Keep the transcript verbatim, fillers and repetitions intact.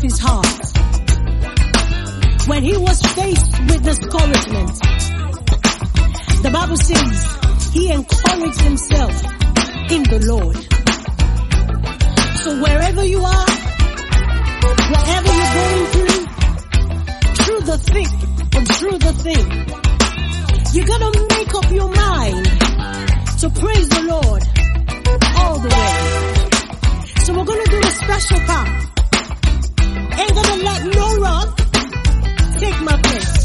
his heart. When he was faced with discouragement, the Bible says he encouraged himself in the Lord. So wherever you are, whatever you're going through, through the thick and through the thin, you gotta make up your mind to praise the Lord all the way. So we're gonna do a special part. Ain't gonna let no rock take my place.